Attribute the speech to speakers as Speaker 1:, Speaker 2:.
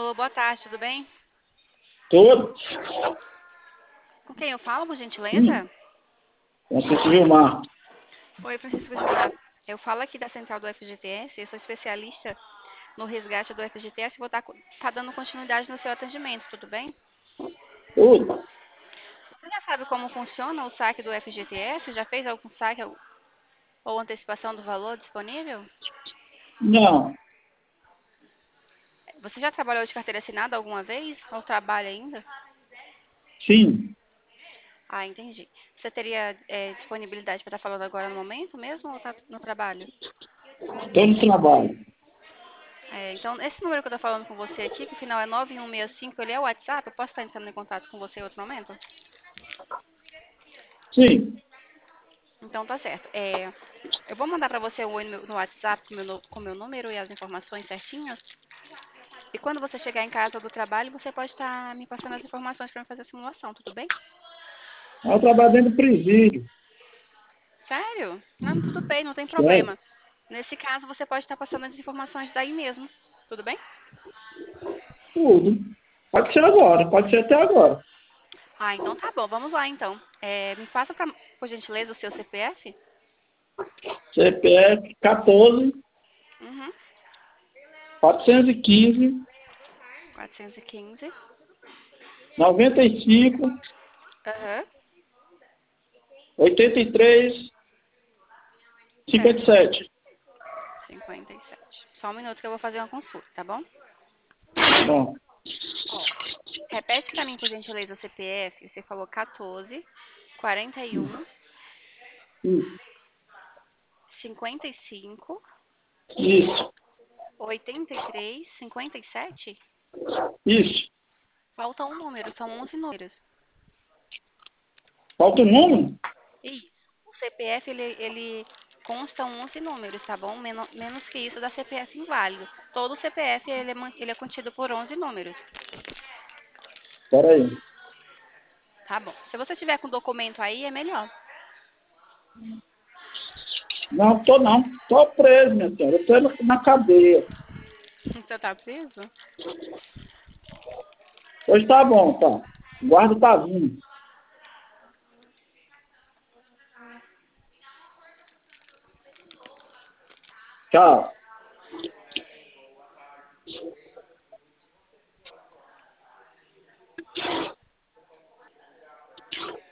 Speaker 1: Alô, boa tarde, tudo bem?
Speaker 2: Todo?
Speaker 1: Com quem eu falo, por
Speaker 2: Sim.
Speaker 1: gentileza?
Speaker 2: Francisco Gilmar.
Speaker 1: Oi, Francisco Gilmar. Eu falo aqui da central do FGTS, eu sou especialista no resgate do FGTS e vou estar dando continuidade no seu atendimento, tudo bem?
Speaker 2: Tudo?
Speaker 1: Você já sabe como funciona o saque do FGTS? Já fez algum saque ou antecipação do valor disponível?
Speaker 2: Não.
Speaker 1: Você já trabalhou de carteira assinada alguma vez? Ou trabalha ainda?
Speaker 2: Sim.
Speaker 1: Ah, entendi. Você teria disponibilidade para estar falando agora no momento mesmo ou está no trabalho?
Speaker 2: Estou no trabalho.
Speaker 1: Então, esse número que eu estou falando com você aqui, que o final é 9165, ele é o WhatsApp? Eu posso estar entrando em contato com você em outro momento?
Speaker 2: Sim.
Speaker 1: Então, tá certo. Eu vou mandar para você um oi no WhatsApp com o meu número e as informações certinhas. E quando você chegar em casa do trabalho, você pode estar me passando as informações para me fazer a simulação, tudo bem?
Speaker 2: Eu trabalho dentro do presídio.
Speaker 1: Sério? Não, tudo bem, não tem
Speaker 2: Sério?
Speaker 1: problema. Nesse caso, você pode estar passando as informações daí mesmo, tudo bem?
Speaker 2: Tudo. Pode ser agora. Pode ser até agora.
Speaker 1: Ah, então tá bom, vamos lá então. Me passa, por gentileza, o seu CPF?
Speaker 2: CPF 14
Speaker 1: Uhum.
Speaker 2: 415
Speaker 1: 415.
Speaker 2: 95
Speaker 1: Aham.
Speaker 2: 83
Speaker 1: Certo.
Speaker 2: 57.
Speaker 1: 57. Só um minuto que eu vou fazer uma consulta, tá bom?
Speaker 2: Bom.
Speaker 1: Ó, repete pra mim, por gentileza, o CPF. Você falou 14, 41,
Speaker 2: Isso.
Speaker 1: 55,
Speaker 2: Isso.
Speaker 1: 83, 57?
Speaker 2: Isso.
Speaker 1: Falta um número, são 11 números.
Speaker 2: Falta o número?
Speaker 1: Isso. O CPF, ele consta 11 números, tá bom? Menos que isso dá CPF inválido. Todo CPF, ele é contido por 11 números.
Speaker 2: Espera aí.
Speaker 1: Tá bom. Se você tiver com o documento aí, é melhor.
Speaker 2: Não, tô não. Tô preso, minha senhora. Eu tô na cadeia.
Speaker 1: Você tá preso?
Speaker 2: Hoje tá bom, tá. O guarda tá vindo. Tchau.